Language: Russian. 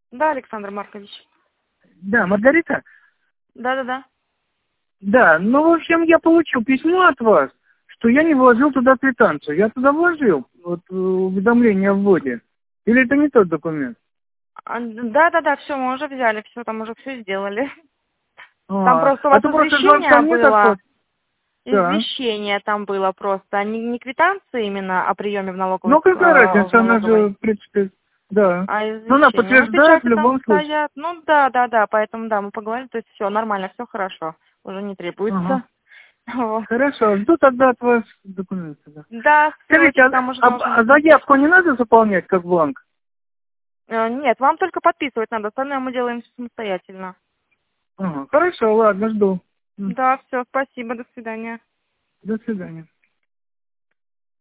Да, Александр Маркович. Да, Маргарита? Да-да-да. Да, ну, в общем, я получил письмо от вас, что я не вложил туда квитанцию. Я туда вложил, вот, уведомление о вводе. Или это не тот документ? Да-да-да, все, мы уже взяли, все, там уже все сделали. Там А, просто у а вас то просто звонка извещение нет было. от... Да. Извещение там было просто. Не квитанция именно о приеме в Ну, какая в разница, она же, налоговой, в принципе, да. а Но она извещение. Ну, подтверждает в печати там любом случае. стоят. Ну, да, поэтому, да, мы поговорили, то есть все нормально, все хорошо. Уже не Ага. требуется. Вот. Хорошо, жду тогда от вас документы, да. Да, все, Скажите, там уже должен быть заявку написан. не надо заполнять как бланк? Нет, вам только подписывать надо, остальное мы делаем самостоятельно. Ага. Хорошо, ладно, жду. Да, все, спасибо, до свидания. До свидания.